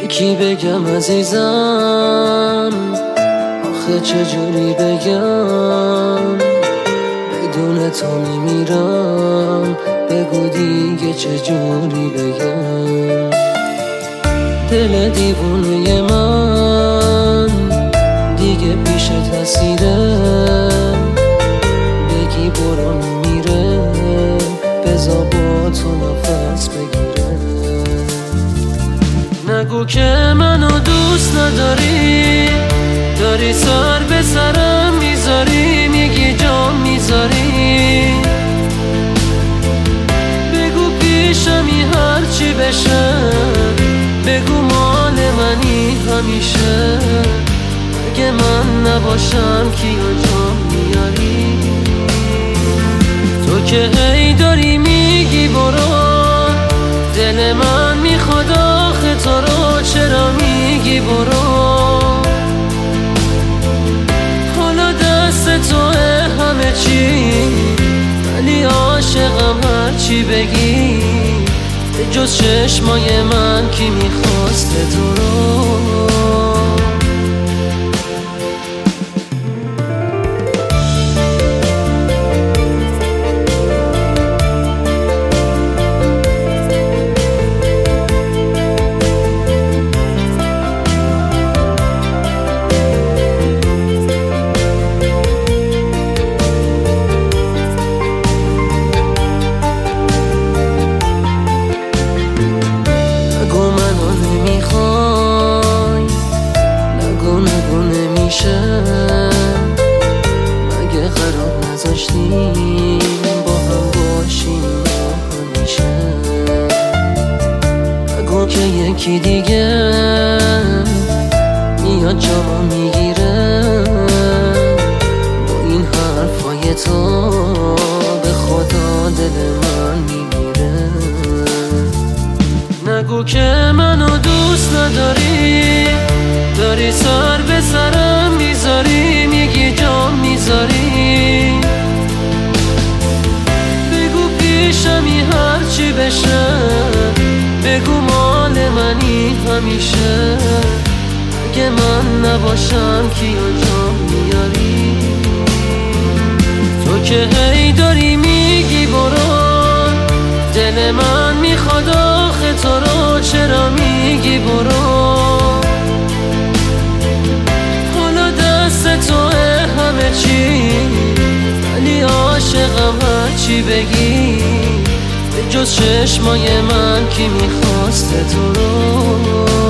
کی بگم عزیزم، آخه چجوری بگم، بدون تو میمیرم، بگو دیگه چجوری بگم. دل دیوونه من دیگه پیش تاثیره، بگی برو میمیره، بذار با تو نفس بگیره. نگو که منو دوست نداری، داری سر به سرم میذاری، میگی جام میذاری، بگو پیشمی هرچی بشه، بگو مال منی همیشه. اگه من نباشم کیو جام میاری؟ تو که هی داری میگی برو، دل من میخواد آخه تو رو، چرا میگی برو؟ حالا دست توه همه چی، ولی عاشقم هرچی بگی، به جز چشمای من کی میخواسته تو رو؟ مگه قرار نذاشتیم با هم باشیم همیشه؟ نگو که یکی دیگه میاد جامو میگیره، با این حرفای تو به خدا دل من میمیره. نگو که منو دوست نداری، داری سر به سرم میذاری، میگی جام میذاری، بگو پیشمی هرچی بشه، بگو مال منی همیشه. اگه من نباشم کیو جام میاری؟ تو که هی داری میگی برو، دل من میخواد آخه تو رو، چرا میگی برو؟ توه همه چی، ولی عاشقم هرچی بگی، به جز چشمای من کی میخواسته تو رو؟